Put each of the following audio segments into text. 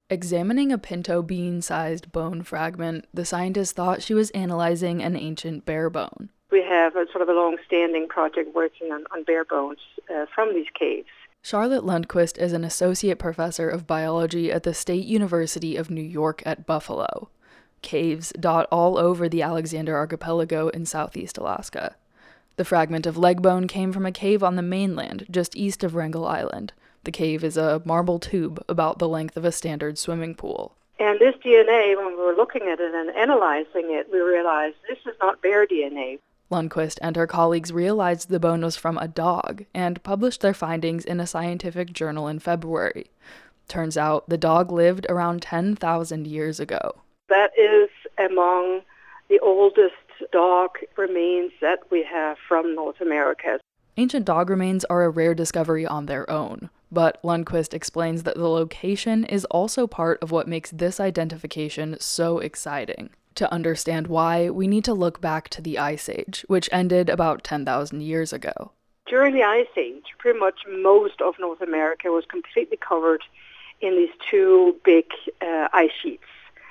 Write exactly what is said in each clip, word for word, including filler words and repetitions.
Examining a pinto bean-sized bone fragment, the scientists thought she was analyzing an ancient bear bone. We have a sort of a long-standing project working on, on bear bones uh, from these caves. Charlotte Lundquist is an associate professor of biology at the State University of New York at Buffalo. Caves dot all over the Alexander Archipelago in southeast Alaska. The fragment of leg bone came from a cave on the mainland, just east of Wrangel Island. The cave is a marble tube about the length of a standard swimming pool. And this D N A, when we were looking at it and analyzing it, we realized this is not bear D N A. Lundquist and her colleagues realized the bone was from a dog and published their findings in a scientific journal in February. Turns out the dog lived around ten thousand years ago. That is among the oldest dog remains that we have from North America. Ancient dog remains are a rare discovery on their own, but Lundquist explains that the location is also part of what makes this identification so exciting. To understand why, we need to look back to the Ice Age, which ended about ten thousand years ago. During the Ice Age, pretty much most of North America was completely covered in these two big uh, ice sheets.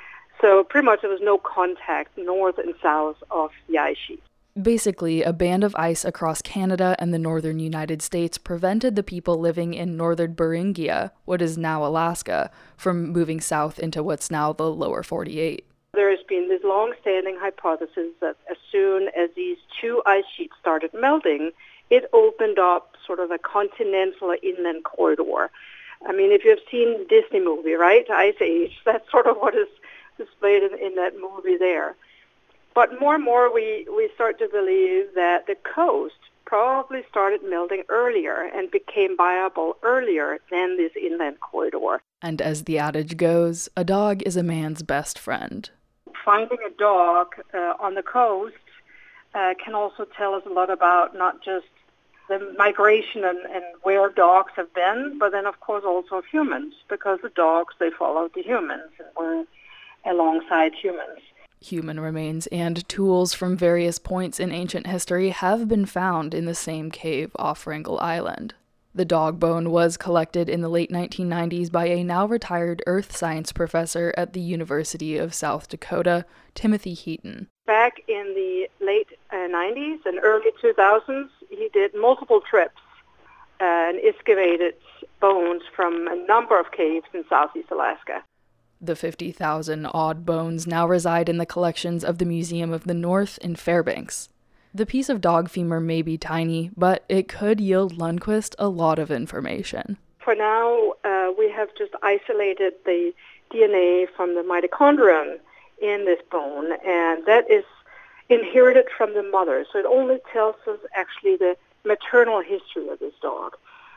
So pretty much there was no contact north and south of the ice sheet. Basically, a band of ice across Canada and the northern United States prevented the people living in northern Beringia, what is now Alaska, from moving south into what's now the lower forty-eight. There has been this long-standing hypothesis that as soon as these two ice sheets started melting, it opened up sort of a continental inland corridor. I mean, if you've seen the Disney movie, right, Ice Age, that's sort of what is displayed in, in that movie there. But more and more we, we start to believe that the coast probably started melting earlier and became viable earlier than this inland corridor. And as the adage goes, a dog is a man's best friend. Finding a dog uh, on the coast uh, can also tell us a lot about not just the migration and, and where dogs have been, but then of course also humans, because the dogs, they follow the humans and were alongside humans. Human remains and tools from various points in ancient history have been found in the same cave off Wrangel Island. The dog bone was collected in the late nineteen nineties by a now-retired earth science professor at the University of South Dakota, Timothy Heaton. Back in the late uh, nineties and early two thousands, he did multiple trips uh, and excavated bones from a number of caves in southeast Alaska. The fifty thousand odd bones now reside in the collections of the Museum of the North in Fairbanks. The piece of dog femur may be tiny, but it could yield Lundquist a lot of information. For now, uh, we have just isolated the D N A from the mitochondrion in this bone, and that is inherited from the mother. So it only tells us actually the maternal history of this dog.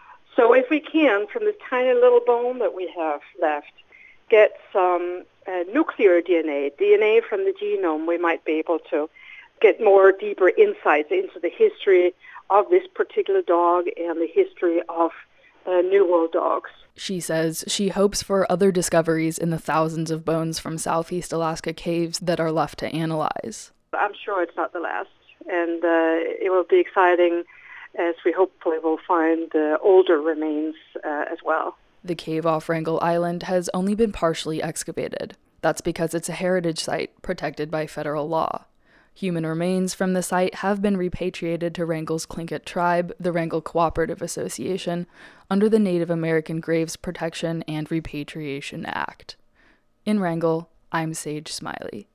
So if we can, from this tiny little bone that we have left, get some uh, nuclear D N A, D N A from the genome, we might be able to get more deeper insights into the history of this particular dog and the history of uh, New World dogs. She says she hopes for other discoveries in the thousands of bones from Southeast Alaska caves that are left to analyze. I'm sure it's not the last, and uh, it will be exciting as we hopefully will find uh, older remains uh, as well. The cave off Wrangel Island has only been partially excavated. That's because it's a heritage site protected by federal law. Human remains from the site have been repatriated to Wrangel's Tlingit tribe, the Wrangel Cooperative Association, under the Native American Graves Protection and Repatriation Act. In Wrangel, I'm Sage Smiley.